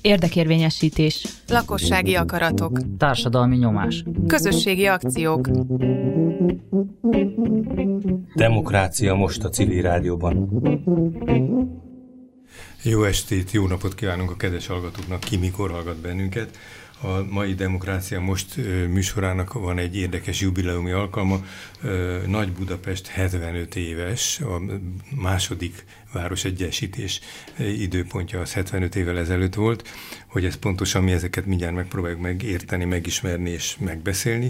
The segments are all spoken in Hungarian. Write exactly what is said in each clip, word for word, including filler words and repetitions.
Érdekérvényesítés. Lakossági akaratok. Társadalmi nyomás. Közösségi akciók. Demokrácia most a Civil Rádióban. Jó estét, jó napot kívánunk a kedves hallgatóknak, ki mikor hallgat bennünket. A mai Demokrácia most műsorának van egy érdekes jubileumi alkalma. Nagy Budapest hetvenöt éves, a második városegyesítés időpontja az hetvenöt évvel ezelőtt volt. Hogy ez pontosan mi, ezeket mindjárt megpróbáljuk megérteni, megismerni és megbeszélni.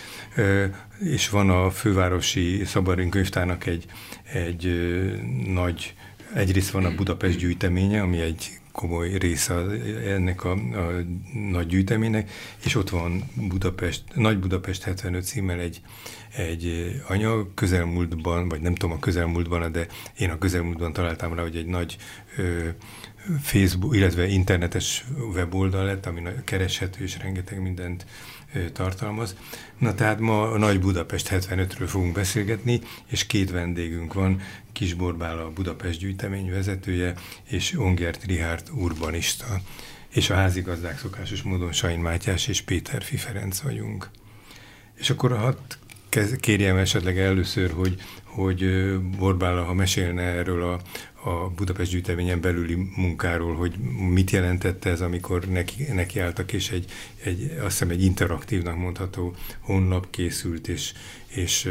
És van a fővárosi Szabadrend könyvtárnak egy, egy nagy, egyrészt van a Budapest gyűjteménye, ami egy komoly része ennek a, a nagy gyűjteménynek, és ott van Budapest, Nagy Budapest hetvenöt címmel egy, egy anyag, közelmúltban, vagy nem tudom a közelmúltban, de én a közelmúltban találtam rá, hogy egy nagy ö, Facebook, illetve internetes weboldal lett, ami kereshető és rengeteg mindent ö, tartalmaz. Na tehát ma a Nagy Budapest hetvenötről fogunk beszélgetni, és két vendégünk van, Kis Borbála, a Budapest gyűjtemény vezetője, és Ongert Richárd urbanista. És a házigazdák szokásos módon Sain Mátyás és Péterfi Ferenc vagyunk. És akkor hadd kérjem esetleg először, hogy, hogy Borbála, ha mesélne erről a, a Budapest gyűjteményen belüli munkáról, hogy mit jelentette ez, amikor neki, nekiálltak, és egy, egy, azt hiszem egy interaktívnak mondható honlap készült, és, és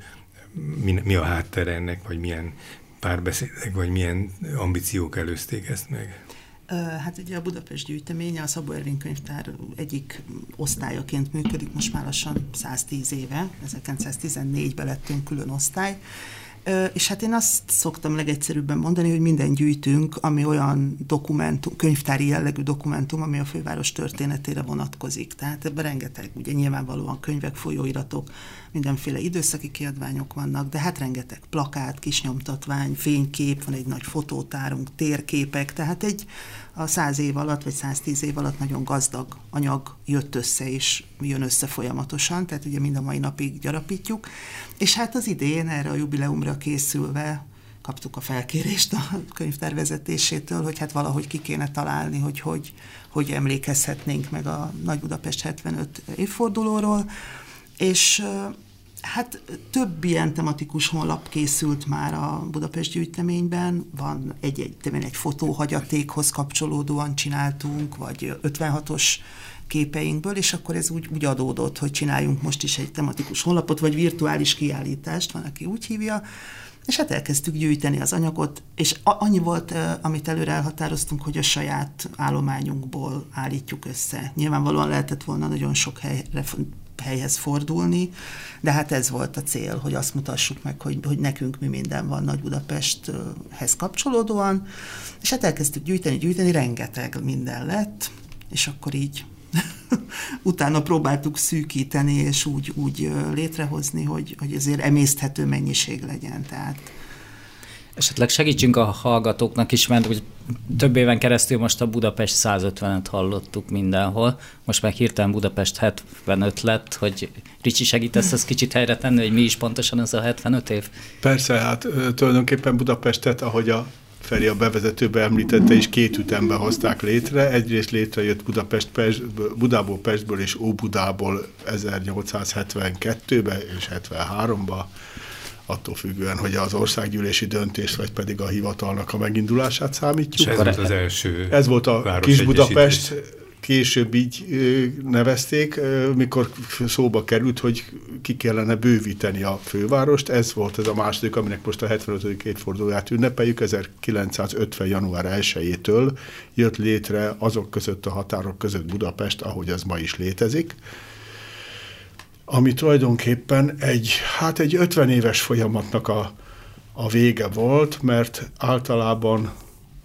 mi, mi a háttere ennek, vagy milyen párbeszédek, vagy milyen ambíciók előzték ezt meg? Hát ugye a Budapest gyűjtemény a Szabó Ervin könyvtár egyik osztályaként működik, most már lassan száztíz éve, ezerkilencszáztizennégyben lettünk külön osztály, és hát én azt szoktam legegyszerűbben mondani, hogy minden gyűjtünk, ami olyan dokumentum, könyvtári jellegű dokumentum, ami a főváros történetére vonatkozik. Tehát ebben rengeteg, ugye nyilvánvalóan könyvek, folyóiratok, mindenféle időszaki kiadványok vannak, de hát rengeteg plakát, kisnyomtatvány, fénykép, van egy nagy fotótárunk, térképek, tehát egy a száz év alatt, vagy száztíz év alatt nagyon gazdag anyag jött össze, és jön össze folyamatosan, tehát ugye mind a mai napig gyarapítjuk. És hát az idén erre a jubileumra készülve kaptuk a felkérést a könyvtár vezetésétől, hogy hát valahogy ki kéne találni, hogy hogy, hogy emlékezhetnénk meg a Nagy Budapest hetvenöt évfordulóról, és hát több ilyen tematikus honlap készült már a Budapest gyűjteményben, van egy, egy, egy fotóhagyatékhoz kapcsolódóan csináltunk, vagy ötvenhatos képeinkből, és akkor ez úgy, úgy adódott, hogy csináljunk most is egy tematikus honlapot, vagy virtuális kiállítást, van, aki úgy hívja, és hát elkezdtük gyűjteni az anyagot, és annyi volt, amit előre elhatároztunk, hogy a saját állományunkból állítjuk össze. Nyilvánvalóan lehetett volna nagyon sok helyre helyhez fordulni, de hát ez volt a cél, hogy azt mutassuk meg, hogy, hogy nekünk mi minden van Nagy Budapesthez kapcsolódóan, és hát elkezdtük gyűjteni, gyűjteni, rengeteg minden lett, és akkor így utána próbáltuk szűkíteni, és úgy, úgy létrehozni, hogy, hogy azért emészthető mennyiség legyen, tehát esetleg segítsünk a hallgatóknak is, mert hogy több éven keresztül most a Budapest százötvenet hallottuk mindenhol, most meg hirtelen Budapest hetvenöt lett, hogy Ricsi, segítesz ezt kicsit helyre tenni, hogy mi is pontosan ez a hetvenöt év? Persze, hát tulajdonképpen Budapestet, ahogy a Feri a bevezetőben említette, is két ütemben hozták létre. Egyrészt létrejött Budapest, Pest, Budából, Pestből és Óbudából ezernyolcszázhetvenkettőben és hetvenháromban, attól függően, hogy az országgyűlési döntést, vagy pedig a hivatalnak a megindulását számítjuk. És ez volt az első Ez volt a Kis Budapest, később így nevezték, mikor szóba került, hogy ki kellene bővíteni a fővárost. Ez volt ez a második, aminek most a hetvenötödik évfordulóját ünnepeljük. ezerkilencszázötven. január elsejétől jött létre azok között a határok között Budapest, ahogy ez ma is létezik, ami tulajdonképpen egy, hát egy ötven éves folyamatnak a, a vége volt, mert általában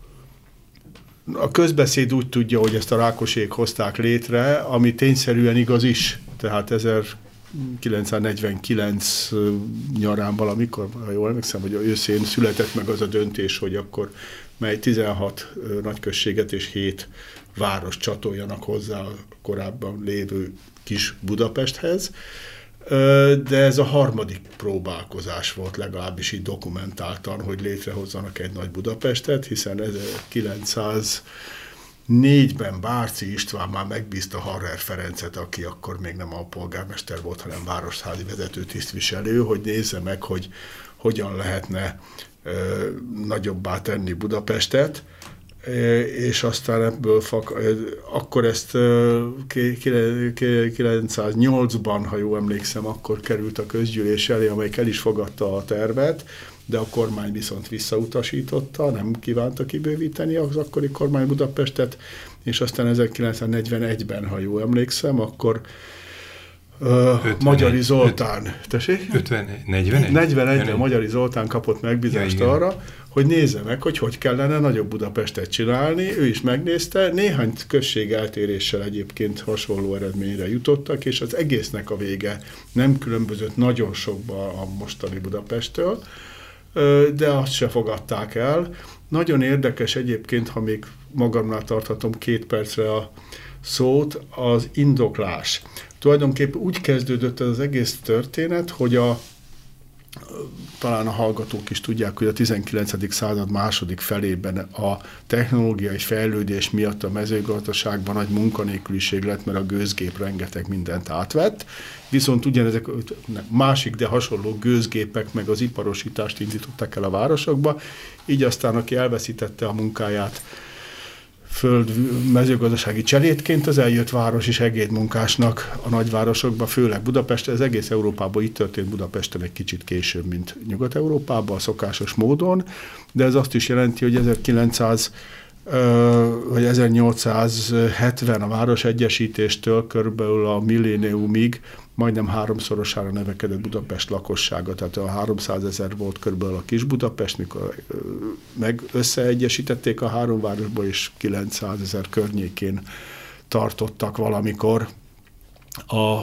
a közbeszéd úgy tudja, hogy ezt a Rákosék hozták létre, ami tényszerűen igaz is. Tehát ezerkilencszáznegyvenkilenc nyarán valamikor, ha jól emlékszem, hogy őszén született meg az a döntés, hogy akkor mely tizenhat nagyközséget és hét város csatoljanak hozzá a korábban lévő Kis Budapesthez. De ez a harmadik próbálkozás volt, legalábbis így dokumentáltan, hogy létrehozzanak egy Nagy Budapestet, hiszen ezerkilencszáz négyben Bárci István már megbízta Harrer Ferencet, aki akkor még nem a polgármester volt, hanem városházi vezető tisztviselő, hogy nézze meg, hogy hogyan lehetne ö, nagyobbá tenni Budapestet, és aztán ebből fak, akkor ezt kilencszáznyolcban, ha jól emlékszem, akkor került a közgyűlés elé, amelyik el is fogadta a tervet, de a kormány viszont visszautasította, nem kívánta kibővíteni az akkori kormány Budapestet, és aztán ezerkilencszáznegyvenegyben, ha jól emlékszem, akkor Uh, Magyari Zoltán, tessék? ötven, negyvenegy? negyvenegyben Magyari Zoltán kapott megbízást ja, arra, hogy nézze meg, hogy hogy kellene nagyobb Budapestet csinálni. Ő is megnézte, néhány község eltéréssel egyébként hasonló eredményre jutottak, és az egésznek a vége nem különbözött nagyon sokba a mostani Budapesttől, de azt se fogadták el. Nagyon érdekes egyébként, ha még magamnál tarthatom két percre a szót, az indoklás. Tulajdonképpen úgy kezdődött ez az egész történet, hogy a, talán a hallgatók is tudják, hogy a tizenkilencedik század második felében a technológiai fejlődés miatt a mezőgazdaságban nagy munkanélküliség lett, mert a gőzgép rengeteg mindent átvett, viszont ugyanezek másik, de hasonló gőzgépek meg az iparosítást indították el a városokba, így aztán aki elveszítette a munkáját föld mezőgazdasági cselédként, az eljött város is segédmunkásnak a nagyvárosokban, főleg Budapest, ez egész Európában így történt, Budapesten egy kicsit később, mint Nyugat-Európában, szokásos módon, de ez azt is jelenti, hogy ezerkilencszáz vagy ezernyolcszázhetven a városegyesítéstől körülbelül a milléniumig majdnem háromszorosára növekedett Budapest lakossága, tehát a háromszázezer volt körülbelül a kis Budapest, mikor meg összeegyesítették a három városból, és kilencszázezer környékén tartottak valamikor a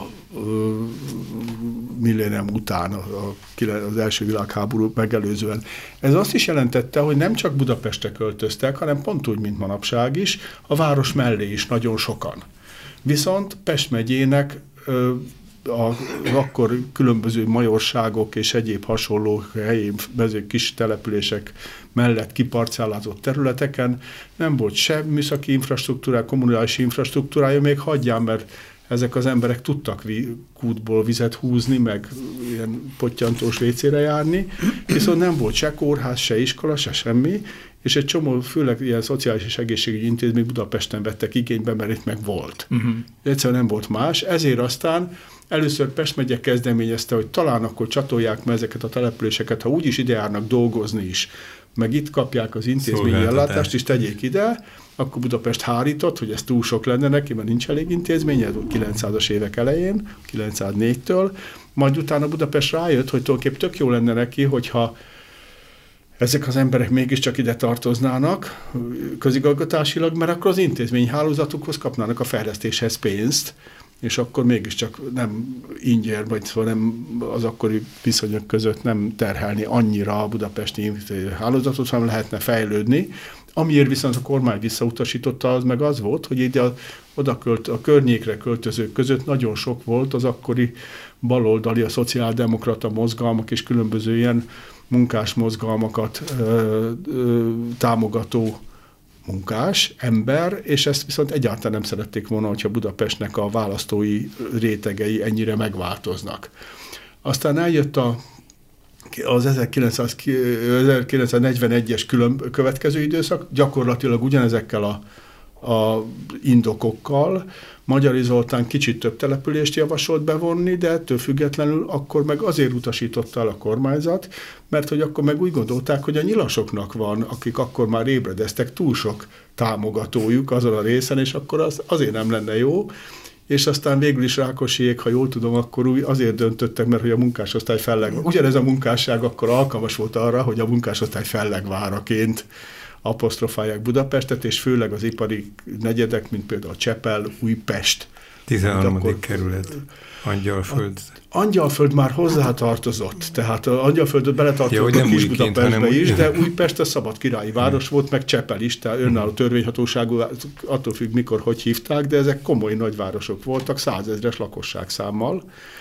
millénium után, az első világháború megelőzően. Ez azt is jelentette, hogy nem csak Budapestre költöztek, hanem pont úgy, mint manapság is, a város mellé is nagyon sokan. Viszont Pest megyének az akkor különböző majorságok és egyéb hasonló helyi mezők, kis települések mellett kiparcellázott területeken nem volt se műszaki infrastruktúrája, kommunális infrastruktúrája, még hagyján, mert ezek az emberek tudtak kútból vizet húzni, meg ilyen pottyantós vécére járni, viszont nem volt se kórház, se iskola, se semmi, és egy csomó, főleg ilyen szociális és egészségügyi intézmény Budapesten vettek igénybe, mert itt meg volt. Uh-huh. Egyszerűen nem volt más, ezért aztán először Pest megye kezdeményezte, hogy talán akkor csatolják meg ezeket a településeket, ha úgyis ide járnak dolgozni is, meg itt kapják az intézményi ellátást, és tegyék ide, akkor Budapest hárított, hogy ez túl sok lenne neki, mert nincs elég intézmény, ez volt kilencszázas évek elején, kilencszáznégytől, majd utána Budapest rájött, hogy tulajdonképpen tök jó lenne neki, hogyha ezek az emberek mégiscsak ide tartoznának közigazgatásilag, mert akkor az intézményi hálózatukhoz kapnának a fejlesztéshez pénzt, és akkor mégiscsak nem ingyen, vagy szóval nem az akkori viszonyok között nem terhelni annyira a budapesti hálózatot, hanem lehetne fejlődni. Amiért viszont a kormány visszautasította, az meg az volt, hogy ide a, oda költ, a környékre költözők között nagyon sok volt az akkori baloldali, a szociáldemokrata mozgalmak és különböző ilyen munkás mozgalmakat ö, ö, támogató munkás ember, és ezt viszont egyáltalán nem szerették volna, hogyha Budapestnek a választói rétegei ennyire megváltoznak. Aztán eljött a, az ezerkilencszáznegyvenegyes külön, következő időszak, gyakorlatilag ugyanezekkel a, a indokokkal. Magyari Zoltán kicsit több települést javasolt bevonni, de ettől függetlenül akkor meg azért utasította el a kormányzat, mert hogy akkor meg úgy gondolták, hogy a nyilasoknak van, akik akkor már ébredeztek, túl sok támogatójuk azon a részen, és akkor az azért nem lenne jó. És aztán végül is Rákosiék, ha jól tudom, akkor úgy azért döntöttek, mert hogy a munkásosztály felleg... Ugyanez a munkásság akkor alkalmas volt arra, hogy a munkásosztály fellegváraként apostrofálják Budapestet, és főleg az ipari negyedek, mint például Csepel, Újpest. tizenharmadik kerület, Angyalföld. Angyalföld már hozzátartozott, tehát Angyalföldöt beletartozott ja, a kis Budapestbe is, de Újpest a szabad királyi város volt, meg Csepel is, tehát önálló törvényhatóságú, attól függ, mikor, hogy hívták, de ezek komoly nagyvárosok voltak, százezres lakosságszámmal,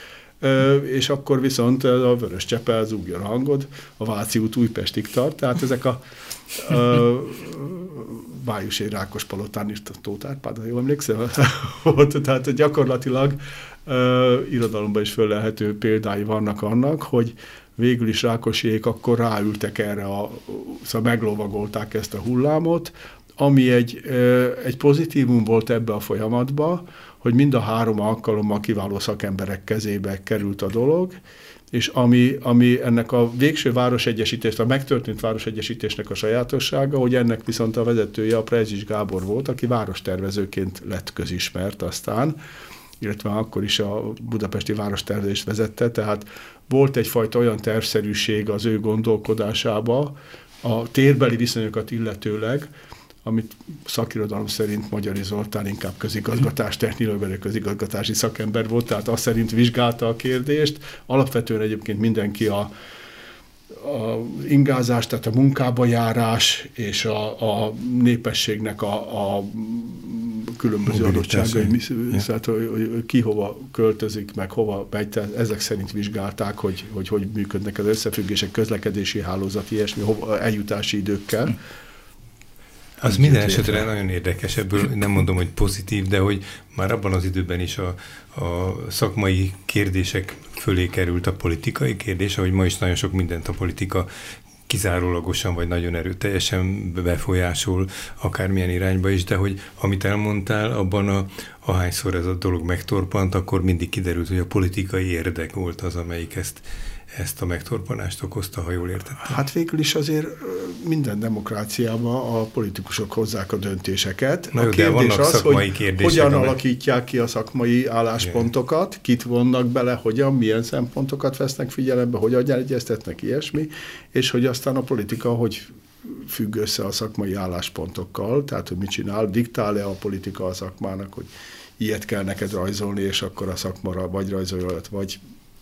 és akkor viszont a Vörös Csepel zúgjon a hangod, a Váci út Újpestig tart, tehát ezek a, a Bájusi Rákospalotán írt a Tóth Árpád, ha jól emlékszem, tehát gyakorlatilag uh, irodalomban is fölelhető példái vannak annak, hogy végül is Rákosiék akkor ráültek erre, a, szóval meglovagolták ezt a hullámot, ami egy, egy pozitívum volt ebbe a folyamatba, hogy mind a három alkalommal kiváló szakemberek kezébe került a dolog, és ami, ami ennek a végső városegyesítést, a megtörtént városegyesítésnek a sajátossága, hogy ennek viszont a vezetője a Prejzsics Gábor volt, aki várostervezőként lett közismert aztán, illetve akkor is a budapesti várostervezést vezette, tehát volt egyfajta olyan tervszerűség az ő gondolkodásába, a térbeli viszonyokat illetőleg, amit szakirodalom szerint Magyari Zoltán inkább közigazgatás, technológiai közigazgatási szakember volt, tehát azt szerint vizsgálta a kérdést. Alapvetően egyébként mindenki a, a ingázás, tehát a munkába járás és a, a népességnek a, a különböző adottságai, szóval, hogy ki hova költözik, meg hova megy, ezek szerint vizsgálták, hogy hogy, hogy működnek az összefüggések, közlekedési hálózat, ilyesmi, hova, eljutási időkkel. Az minden esetre nagyon érdekes, ebből nem mondom, hogy pozitív, de hogy már abban az időben is a, a szakmai kérdések fölé került a politikai kérdés, ahogy ma is nagyon sok mindent a politika kizárólagosan vagy nagyon erőteljesen befolyásol akármilyen irányba is, de hogy amit elmondtál, abban a, ahányszor ez a dolog megtorpant, akkor mindig kiderült, hogy a politikai érdek volt az, amelyik ezt ezt a megtorpanást okozta, ha jól értettem. Hát végül is azért minden demokráciában a politikusok hozzák a döntéseket. Na a jó, kérdés az, hogy kérdések, hogyan amely... alakítják ki a szakmai álláspontokat, igen. Kit vonnak bele, hogyan, milyen szempontokat vesznek figyelembe, hogyan egyeztetnek ilyesmi, és hogy aztán a politika hogy függ össze a szakmai álláspontokkal, tehát hogy mit csinál, diktál-e a politika a szakmának, hogy ilyet kell neked rajzolni, és akkor a szakmara vagy rajzolja, vagy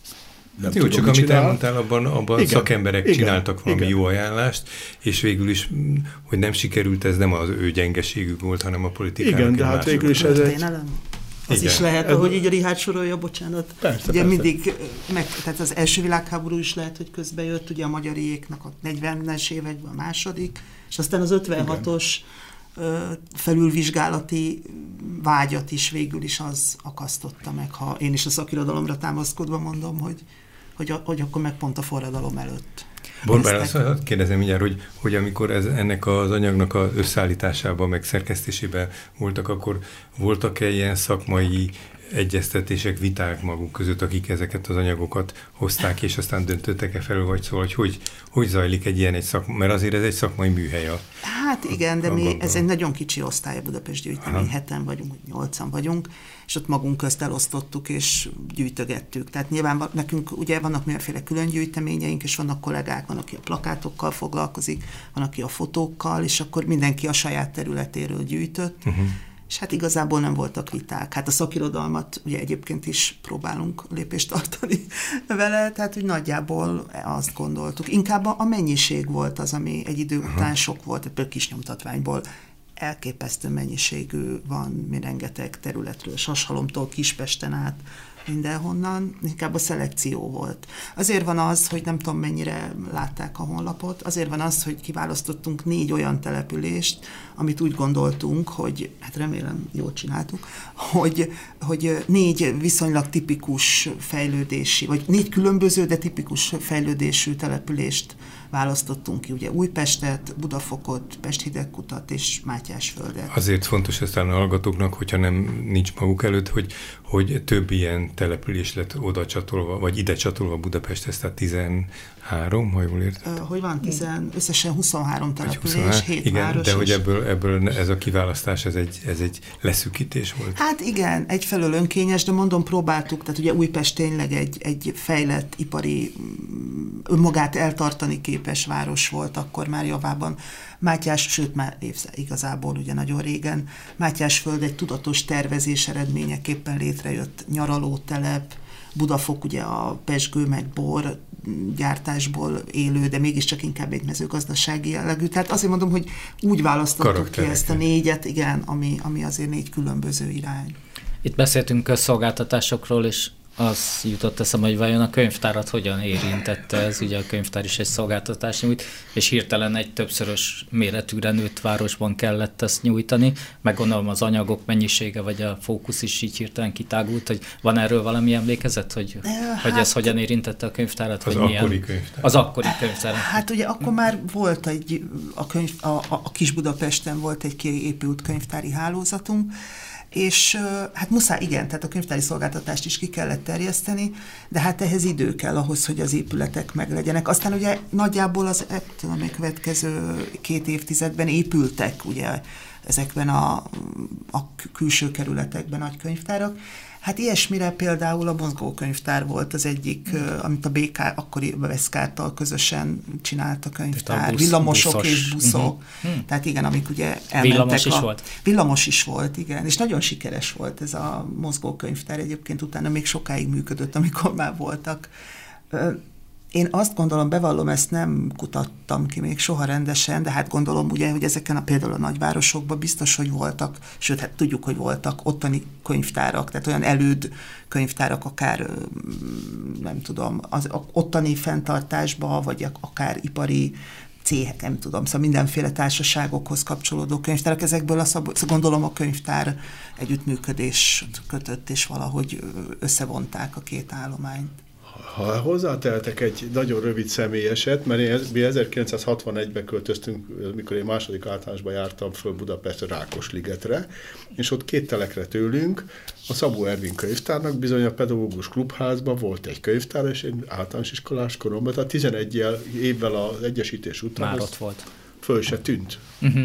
nem jó, tudom, csak amit csinál. elmondtál, abban, abban igen, szakemberek igen, csináltak valami igen. jó ajánlást, és végül is, hogy nem sikerült, ez nem az ő gyengeségük volt, hanem a politikának. Igen, de hát végül is ez egy... Az igen. is lehet, ez ahogy így a Richárd sorolja, bocsánat. Persze, ugye persze. mindig, meg, tehát az első világháború is lehet, hogy közbe jött, ugye a magyariéknak a negyvenes években a második, és aztán az ötvenhatos igen. felülvizsgálati vágyat is végül is az akasztotta meg, ha én is a szakirodalomra támaszkodva mondom, hogy, hogy, hogy akkor meg pont a forradalom előtt. Borbár, azt kérdezem mindjárt, hogy, hogy amikor ez, ennek az anyagnak az összeállításában, meg szerkesztésében voltak, akkor voltak-e ilyen szakmai egyeztetések, viták maguk között, akik ezeket az anyagokat hozták, és aztán döntöttek-e felül, vagy szól, hogy, hogy hogy zajlik egy ilyen egy szakma, mert azért ez egy szakmai műhely. A, hát igen, de mi, ez egy nagyon kicsi osztály a Budapest gyűjtemény, heten vagyunk, nyolcan vagyunk, és ott magunk közt elosztottuk, és gyűjtögettük. Tehát nyilván nekünk ugye vannak mindenféle külön gyűjteményeink, és vannak kollégák, van, aki a plakátokkal foglalkozik, van, aki a fotókkal, és akkor mindenki a saját területéről gyűjtött, uh-huh. és hát igazából nem voltak viták. Hát a szakirodalmat ugye egyébként is próbálunk lépést tartani vele, tehát úgy nagyjából azt gondoltuk. Inkább a mennyiség volt az, ami egy idő után uh-huh. sok volt, például kis nyomtatványból elképesztő mennyiségű van, mi rengeteg területről, Sashalomtól Kispesten át, mindenhonnan, inkább a szelekció volt. Azért van az, hogy nem tudom mennyire látták a honlapot, azért van az, hogy kiválasztottunk négy olyan települést, amit úgy gondoltunk, hogy, hát remélem jól csináltuk, hogy, hogy négy viszonylag tipikus fejlődési, vagy négy különböző, de tipikus fejlődésű települést választottunk ki, ugye Újpestet, Budafokot, Pest-Hidegkutat és Mátyásföldet. Azért fontos aztán a hallgatóknak, hogyha nem nincs maguk előtt, hogy, hogy több ilyen település lett oda csatolva, vagy ide csatolva Budapesthez, tehát tizenhárom, ha jól értettem. Hogy van, tizen, összesen huszonhárom település, huszonhárom, hét igen, város. de hogy ebből, ebből ez a kiválasztás, ez egy, ez egy leszűkítés volt. Hát igen, egyfelől önkényes, de mondom, próbáltuk, tehát ugye Újpest tényleg egy, egy fejlett, ipari, önmagát eltartani képes város volt akkor már javában. Mátyás, sőt már évszázad, igazából ugye nagyon régen, Mátyásföld egy tudatos tervezés eredményeképpen létrejött nyaralótelep, Budafok ugye a pezsgő meg bor gyártásból élő, de mégiscsak inkább egy mezőgazdasági jellegű. Tehát azért mondom, hogy úgy választottuk ki ezt a négyet, igen, ami, ami azért négy különböző irány. Itt beszéltünk közszolgáltatásokról, és az jutott eszembe, hogy vajon a könyvtárat hogyan érintette ez, ugye a könyvtár is egy szolgáltatás nyújt, és hirtelen egy többszörös méretűre nőtt városban kellett ezt nyújtani, meg gondolom az anyagok mennyisége, vagy a fókusz is így hirtelen kitágult, hogy van erről valami emlékezet, hogy, hát, hogy ez hogyan érintette a könyvtárat? Az vagy akkori milyen? könyvtár. Az akkori könyvtár. Hát ugye akkor már volt egy, a, könyv, a, a, a Kis Budapesten volt egy kiépült könyvtári hálózatunk, és hát muszáj, igen, tehát a könyvtári szolgáltatást is ki kellett terjeszteni, de hát ehhez idő kell ahhoz, hogy az épületek meglegyenek. Aztán ugye nagyjából az tudom, a következő két évtizedben épültek ugye ezekben a, a külső kerületekben nagy könyvtárak. Hát ilyesmire például a mozgókönyvtár volt az egyik, mm. amit a bé ká, akkori Veszkárttal közösen csinált a könyvtár. A busz, villamosok buszos. És buszok. Uh-huh. Tehát igen, amik ugye elmentek. Villamos a, is volt? Villamos is volt, igen. És nagyon sikeres volt ez a mozgókönyvtár. Egyébként utána még sokáig működött, amikor már voltak. Én azt gondolom, bevallom, ezt nem kutattam ki még soha rendesen, de hát gondolom ugye, hogy ezeken a például a nagyvárosokban biztos, hogy voltak, sőt, hát tudjuk, hogy voltak ottani könyvtárak, tehát olyan előd könyvtárak, akár nem tudom, az ottani fenntartásba, vagy akár ipari cégek, nem tudom, szóval mindenféle társaságokhoz kapcsolódó könyvtárak. Ezekből a szab- gondolom a könyvtár együttműködés kötött, és valahogy összevonták a két állományt. Ha hozzáteltek egy nagyon rövid személyeset, mert mi ezerkilencszázhatvanegyben költöztünk, mikor én második általánosban jártam föl Budapestre, Rákosligetre, és ott két telekre tőlünk a Szabó Ervin könyvtárnak bizony a pedagógus klubházban volt egy könyvtár, és én általános iskolás koromban, tehát tizenegy évvel az egyesítés után már ott volt. Föl se tűnt. Uh-huh.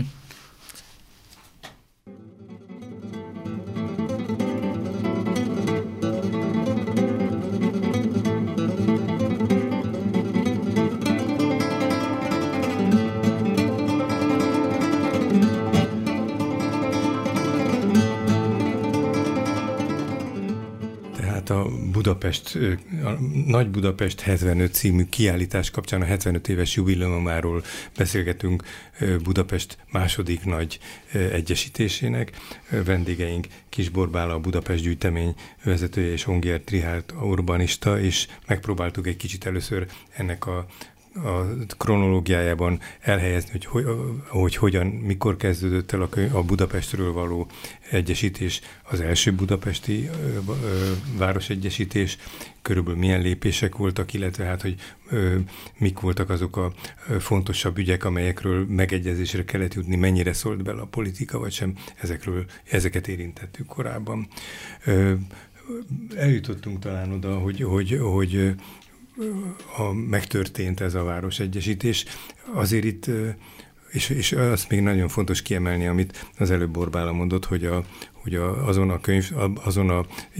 A Budapest, a Nagy Budapest hetvenöt című kiállítás kapcsán a hetvenöt éves jubileumáról beszélgetünk Budapest második nagy egyesítésének. Vendégeink Kis Borbála, a Budapest gyűjtemény vezetője, és Ongér Trihárd, urbanista, és megpróbáltuk egy kicsit először ennek a a kronológiájában elhelyezni, hogy, hogy, hogy hogyan, mikor kezdődött el a, könyv, a Budapestről való egyesítés, az első budapesti ö, ö, városegyesítés, körülbelül milyen lépések voltak, illetve hát, hogy ö, mik voltak azok a ö, fontosabb ügyek, amelyekről megegyezésre kellett jutni, mennyire szólt bele a politika, vagy sem, ezekről, ezeket érintettük korábban. Ö, eljutottunk talán oda, hogy, hogy, hogy a, megtörtént ez a városegyesítés. Azért itt, és, és azt még nagyon fontos kiemelni, amit az előbb Borbála mondott, hogy, a, hogy a, azon a könyv, azon a e,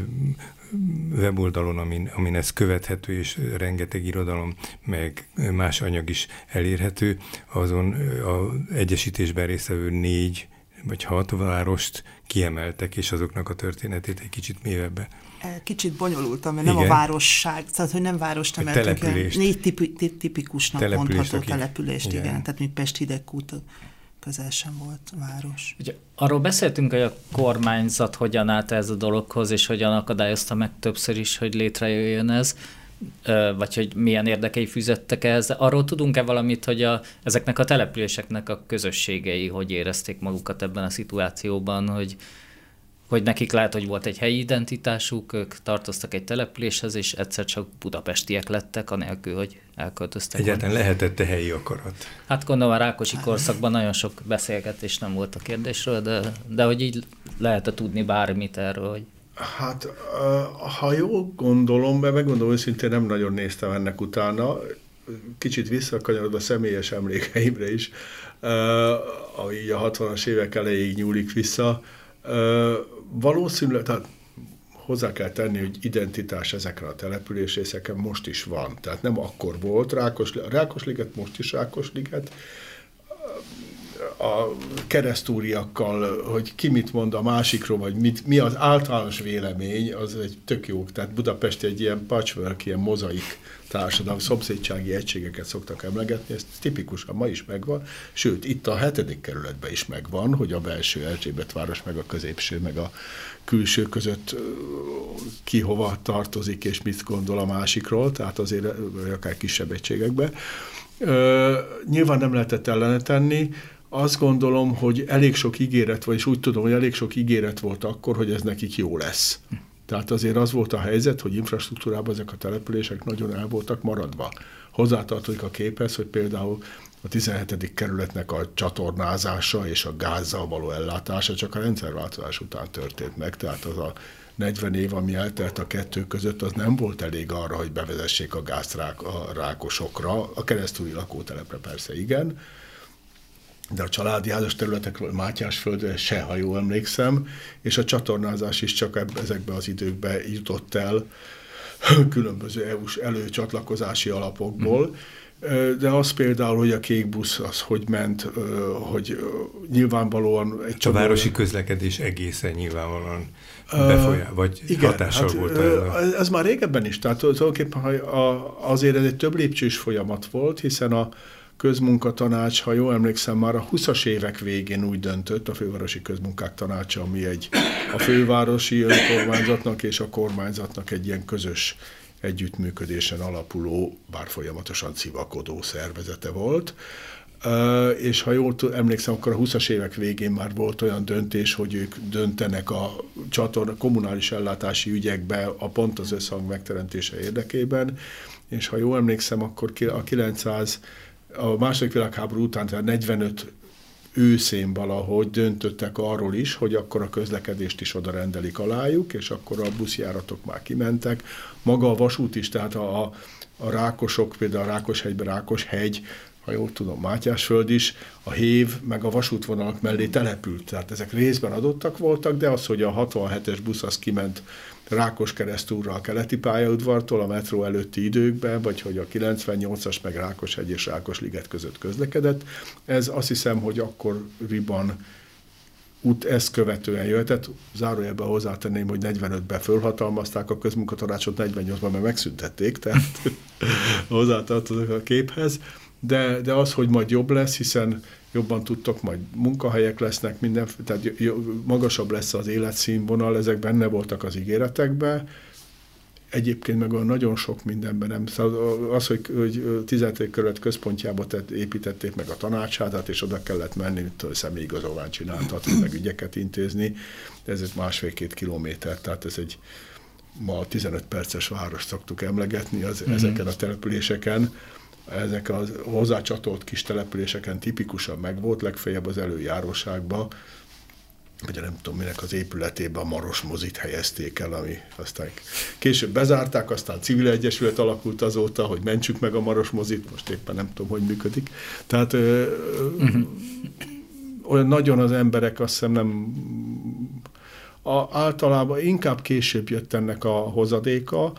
weboldalon, amin, amin ez követhető, és rengeteg irodalom, meg más anyag is elérhető, azon az egyesítésben résztvevő négy vagy hat várost kiemeltek, és azoknak a történetét egy kicsit mélyebben. Kicsit bonyolultam, mert igen. Nem a városság, tehát hogy nem város emeltünk, négy tipi, tipikusnak települést, mondható akik, települést, igen. igen. Tehát mint Pest Hidegkút közel sem volt város. Ugye, arról beszéltünk, hogy a kormányzat hogyan állt ez a dologhoz, és hogyan akadályozta meg többször is, hogy létrejöjjön ez, vagy hogy milyen érdekei fűzöttek ehhez. Arról tudunk-e valamit, hogy a, ezeknek a településeknek a közösségei hogy érezték magukat ebben a szituációban, hogy hogy nekik lehet, hogy volt egy helyi identitásuk, ők tartoztak egy településhez, és egyszer csak budapestiek lettek, anélkül, hogy elköltöztek. Egyáltalán lehetett-e helyi akarat? Hát gondolom a rákosi korszakban nagyon sok beszélgetés nem volt a kérdésről, de, de hogy így lehet-e tudni bármit erről, hogy... Hát, ha jól gondolom, mert megmondom őszintén, nem nagyon néztem ennek utána, kicsit visszakanyarodva személyes emlékeimre is, ami így a hatvanas évek elejéig nyúlik vissza. Valószínűleg, tehát hozzá kell tenni, hogy identitás ezekre a településrészeken most is van. Tehát nem akkor volt Rákos, Rákosliget, most is Rákosliget. a keresztúriakkal, hogy ki mit mond a másikról, vagy mit, mi az általános vélemény, az egy tök jó. Tehát Budapest egy ilyen patchwork, ilyen mozaik társadalom, szomszédsági egységeket szoktak emlegetni, ez tipikusan ma is megvan, sőt, itt a hetedik kerületben is megvan, hogy a belső Erzsébetváros, meg a középső, meg a külső között ki hova tartozik, és mit gondol a másikról, tehát azért akár kisebb egységekben. Ö, nyilván nem lehetett ellene tenni. Azt gondolom, hogy elég sok ígéret, vagyis úgy tudom, hogy elég sok ígéret volt akkor, hogy ez nekik jó lesz. Tehát azért az volt a helyzet, hogy infrastruktúrában ezek a települések nagyon el voltak maradva. Hozzátartozik a képhez, hogy például a tizenhetedik kerületnek a csatornázása és a gázzal való ellátása csak a rendszerváltozás után történt meg, tehát az a negyven év, ami eltelt a kettő között, az nem volt elég arra, hogy bevezessék a gázt rák, a rákosokra, a keresztúri lakótelepre persze igen, de a családi házas területekről, Mátyásföldre se, ha jól emlékszem, és a csatornázás is csak ezekben az időkben jutott el különböző é u-s előcsatlakozási alapokból. De az például, hogy a kék busz az hogy ment, hogy nyilvánvalóan... Egy a városi olyan... közlekedés egészen nyilvánvalóan befolyál, vagy igen, hatással hát, volt el. Ez már régebben is, tehát tulajdonképpen azért ez egy több lépcsős folyamat volt, hiszen a közmunkatanács, ha jól emlékszem, már a huszas évek végén úgy döntött, a fővárosi közmunkák tanácsa, ami egy a fővárosi önkormányzatnak és a kormányzatnak egy ilyen közös együttműködésen alapuló, bár folyamatosan civakodó szervezete volt. Uh, és ha jól emlékszem, akkor a huszas évek végén már volt olyan döntés, hogy ők döntenek a csatorna kommunális ellátási ügyekbe a pont az összhang megteremtése érdekében, és ha jól emlékszem, akkor a kilencszáz a második világháború után, tehát negyvenöt őszén valahogy döntöttek arról is, hogy akkor a közlekedést is oda rendelik alájuk, és akkor a buszjáratok már kimentek. Maga a vasút is, tehát a, a Rákosok, például a Rákoshegyben Rákoshegy, ha jól tudom, Mátyásföld is, a Hév, meg a vasútvonalak mellé települt. Tehát ezek részben adottak voltak, de az, hogy a hatvanhetes busz az kiment Rákoskeresztúrra a keleti pályaudvartól a metró előtti időkben, vagy hogy a kilencvennyolcas meg Rákoshegy és Rákosliget között közlekedett. Ez azt hiszem, hogy akkoriban út ezt követően jöhetett. Zárójelben hozzátenném, hogy negyvenötben fölhatalmazták a közmunkatanácsot, negyvennyolcban meg megszüntették, tehát hozzátartozok a képhez. De, de az, hogy majd jobb lesz, hiszen jobban tudtok, majd munkahelyek lesznek, minden, tehát magasabb lesz az életszínvonal, ezek benne voltak az ígéretekben. Egyébként meg olyan nagyon sok mindenben nem. Az, hogy, hogy tizenhetedik kerület központjába tett, építették meg a tanácsházát, és oda kellett menni, mint személyigazolványt csináltatni, meg ügyeket intézni, ez egy másfél-két kilométer, tehát ez egy ma tizenöt perces város szoktuk emlegetni az, mm-hmm. ezeken a településeken. Ezek a hozzácsatolt kis településeken tipikusan megvolt, legfeljebb az előjáróságban, vagy nem tudom minek az épületében a Maros mozit helyezték el, ami aztán később bezárták, aztán civil egyesület alakult azóta, hogy mentsük meg a Maros mozit, most éppen nem tudom, hogy működik. Tehát ö, uh-huh. olyan nagyon az emberek azt hiszem nem... A, általában inkább később jött ennek a hozadéka,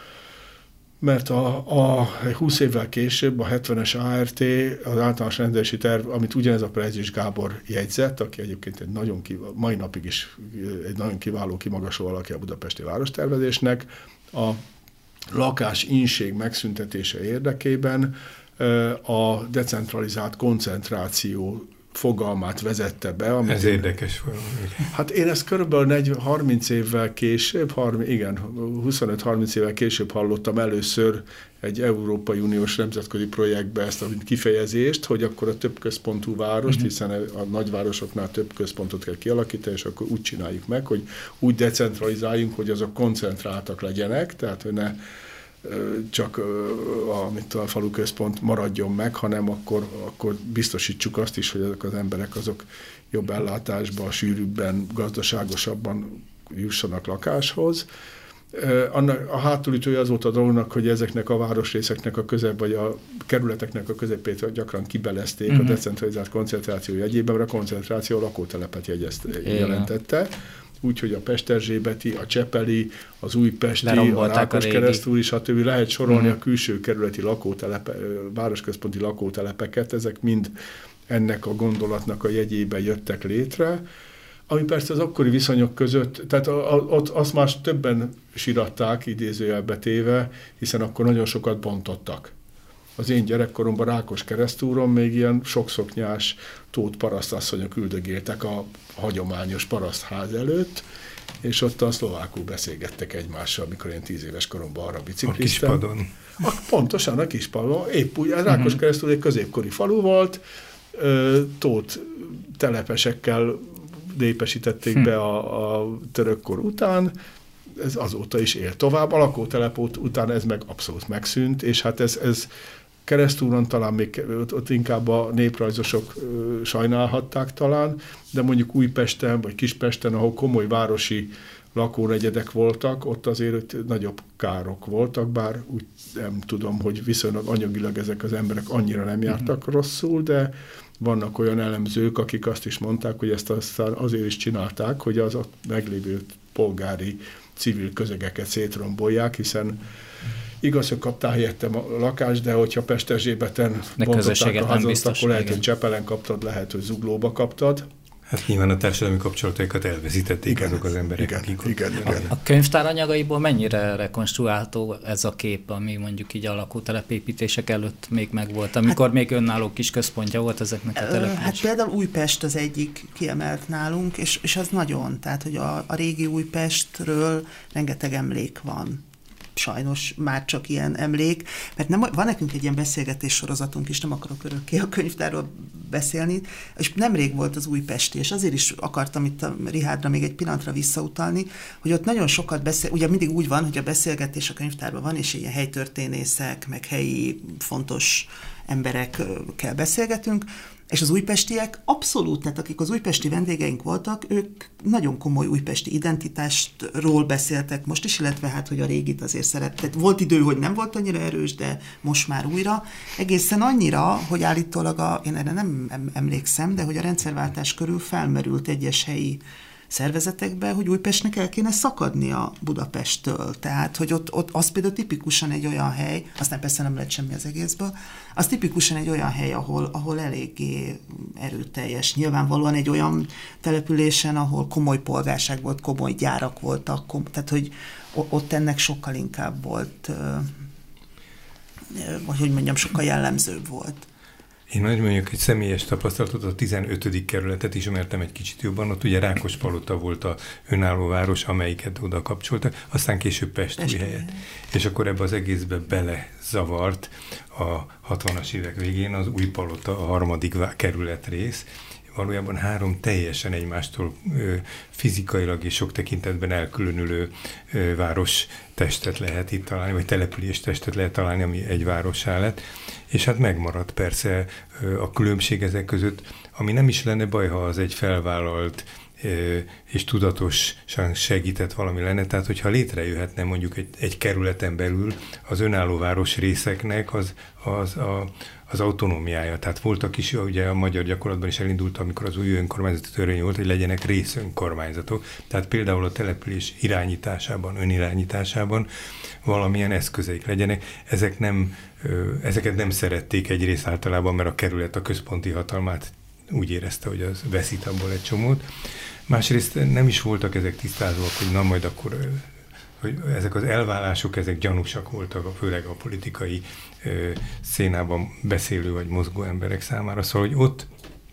mert a, a húsz évvel később a hetvenes á er té, az általános rendelési terv, amit ugyanez a Prezsés Gábor jegyzett, aki egyébként egy nagyon kiváló, mai napig is egy nagyon kiváló, kimagasló alakja a budapesti várostervezésnek, a lakás ínség megszüntetése érdekében a decentralizált koncentráció fogalmát vezette be. Amit Ez én, érdekes valami. Hát én ezt körülbelül harminc évvel később, harminc, igen, huszonöt-harminc évvel később hallottam először egy Európai Uniós nemzetközi projektbe ezt a kifejezést, hogy akkor a több központú várost, uh-huh. hiszen a nagyvárosoknál több központot kell kialakítani, és akkor úgy csináljuk meg, hogy úgy decentralizáljunk, hogy azok koncentráltak legyenek, tehát hogy ne csak a, mint a falu központ maradjon meg, hanem akkor, akkor biztosítsuk azt is, hogy ezek az emberek azok jobb ellátásban, sűrűbben, gazdaságosabban jussanak lakáshoz. A hátulütője az volt a dolognak, hogy ezeknek a városrészeknek a közep, vagy a kerületeknek a közepét gyakran kibelezték uh-huh. a decentralizált koncentráció jegyében, mert a koncentráció a lakótelepet jegyezte, jelentette. Úgyhogy a Pesterzsébeti, a Csepeli, az Újpesti, a Rákoskeresztúri, stb. Lehet sorolni mm. a külső kerületi lakótelepe, városközponti lakótelepeket, ezek mind ennek a gondolatnak a jegyében jöttek létre, ami persze az akkori viszonyok között, tehát ott azt már többen siratták, idézőjelbe téve, hiszen akkor nagyon sokat bontottak. Az én gyerekkoromban Rákoskeresztúron még ilyen sokszoknyás tót parasztasszonyok üldögéltek a hagyományos parasztház előtt, és ott a szlovákul beszélgettek egymással, amikor én tíz éves koromban arra bicikliztem. A Kispadon. A, pontosan a Kispadon. Épp úgy, a Rákoskeresztúr egy középkori falu volt, tót telepesekkel népesítették be a, a törökkor után, ez azóta is él tovább. A lakótelepút után ez meg abszolút megszűnt, és hát ez, ez Keresztúron talán még ott, ott inkább a néprajzosok ö, sajnálhatták talán, de mondjuk Újpesten vagy Kispesten, ahol komoly városi lakónegyedek voltak, ott azért nagyobb károk voltak, bár úgy nem tudom, hogy viszonylag anyagilag ezek az emberek annyira nem jártak mm-hmm. rosszul, de vannak olyan elemzők, akik azt is mondták, hogy ezt aztán azért is csinálták, hogy az ott meglévő polgári civil közegeket szétrombolják, hiszen igaz, hogy kaptál helyettem a lakást, de hogyha Pesterzsébeten bontották a házat, akkor lehet, igen. hogy Csepelen kaptad, lehet, hogy Zuglóba kaptad. Hát nyilván a társadalmi kapcsolataikat elveszítették igen, azok az emberek, igen, akik igen, ott... igen. A, a könyvtár anyagaiból mennyire rekonstruálható ez a kép, ami mondjuk így a lakótelepépítések előtt még megvolt, amikor hát, még önálló kis központja volt ezeknek a települések? Hát például Újpest az egyik kiemelt nálunk, és, és az nagyon, tehát hogy a, a régi Újpestről rengeteg emlék van. Sajnos már csak ilyen emlék, mert nem, van nekünk egy ilyen beszélgetés sorozatunk is, nem akarok örökké a könyvtárról beszélni, és nemrég volt az újpesti, és azért is akartam itt a Richardra még egy pillanatra visszautalni, hogy ott nagyon sokat beszél, ugye mindig úgy van, hogy a beszélgetés a könyvtárban van, és ilyen helytörténészek, meg helyi fontos emberekkel beszélgetünk, és az újpestiek abszolút, tehát akik az újpesti vendégeink voltak, ők nagyon komoly újpesti identitásról beszéltek most is, illetve hát, hogy a régit azért szerettek. Volt idő, hogy nem volt annyira erős, de most már újra. Egészen annyira, hogy állítólag, a, én erre nem emlékszem, de hogy a rendszerváltás körül felmerült egyes helyi szervezetekbe, hogy Újpestnek el kéne szakadnia Budapesttől. Tehát, hogy ott, ott az például tipikusan egy olyan hely, aztán persze nem lett semmi az egészből, az tipikusan egy olyan hely, ahol, ahol eléggé erőteljes. Nyilvánvalóan egy olyan településen, ahol komoly polgárság volt, komoly gyárak voltak, kom- tehát, hogy ott ennek sokkal inkább volt, vagy hogy mondjam, sokkal jellemzőbb volt. Én nagy mondjuk egy személyes tapasztalatot, a tizenötödik kerületet ismertem egy kicsit jobban, ott ugye Rákospalota volt a önálló város, amelyiket oda kapcsoltak, aztán később Pest-Újhelyet. És akkor ebbe az egészbe belezavart a hatvanas évek végén az Újpalota, a harmadik kerületrész, valójában három teljesen egymástól ö, fizikailag és sok tekintetben elkülönülő ö, város testet lehet itt találni, vagy település testet lehet találni, ami egy várossá lett. És hát megmaradt persze ö, a különbség ezek között, ami nem is lenne baj, ha az egy felvállalt ö, és tudatosan segített valami lenne. Tehát, hogyha létrejöhetne mondjuk egy, egy kerületen belül az önálló város részeknek az, az a az autonómiája. Tehát voltak is, ugye a magyar gyakorlatban is elindult, amikor az új önkormányzati törvény volt, hogy legyenek részönkormányzatok. Tehát például a település irányításában, önirányításában valamilyen eszközeik legyenek. Ezek nem, ezeket nem szerették egyrészt általában, mert a kerület a központi hatalmát úgy érezte, hogy az veszít abból egy csomót. Másrészt nem is voltak ezek tisztázóak, hogy na majd akkor hogy ezek az elválások, ezek gyanúsak voltak, főleg a politikai ö, szénában beszélő vagy mozgó emberek számára. Szóval, hogy ott,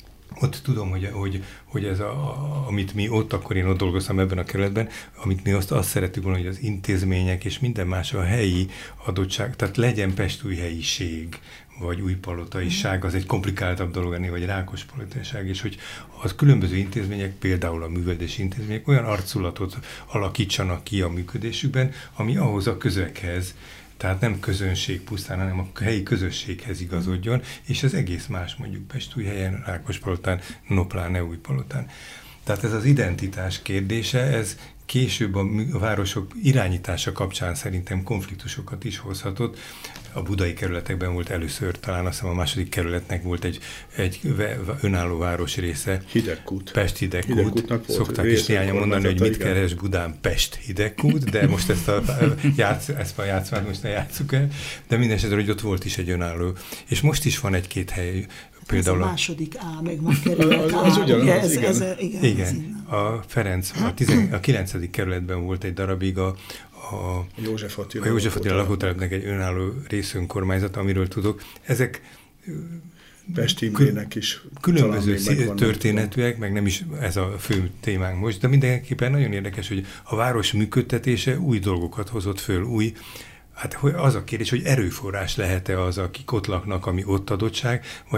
ott tudom, hogy, hogy, hogy ez, a, a, amit mi ott, akkor én ott dolgoztam ebben a kerületben, amit mi azt, azt szerettük volna, hogy az intézmények és minden más a helyi adottság, tehát legyen Pest-Újhelyiség, vagy újpalotaiság, az egy komplikáltabb dolog ennél, vagy rákospalotaság, és hogy az különböző intézmények, például a művelődési intézmények olyan arculatot alakítsanak ki a működésükben, ami ahhoz a közeghez, tehát nem közönség pusztán, hanem a helyi közösséghez igazodjon, és az egész más mondjuk Pest-Újhelyen, Rákospalotán, no pláne Újpalotán. Tehát ez az identitás kérdése, ez később a városok irányítása kapcsán szerintem konfliktusokat is hozhatott. A budai kerületekben volt először, talán azt hiszem a második kerületnek volt egy, egy önálló város része. Hidegkút. Pest Hidegkút. Szokták is néhányan mondani, hogy mit keres Budán Pest Hidegkút, de most ezt a, játsz, ezt a játszmát most ne játsszuk el, de minden esetre, hogy ott volt is egy önálló. És most is van egy-két hely, Például ez a második A, meg ma kerület A. Az ugyanaz, ugye, ez, igen. Ez, igen, igen, a Ferenc, a, tizen, a kilencedik kerületben volt egy darabig a, a József Attila, a József Attila lakótelepnek egy önálló részönkormányzat, amiről tudok. Ezek Pest Imrének is. Különböző történetűek, meg nem is ez a fő témánk most, de mindenképpen nagyon érdekes, hogy a város működtetése új dolgokat hozott föl, új, hát az a kérdés, hogy erőforrás lehet-e az, akik ott laknak, ami ott adottság,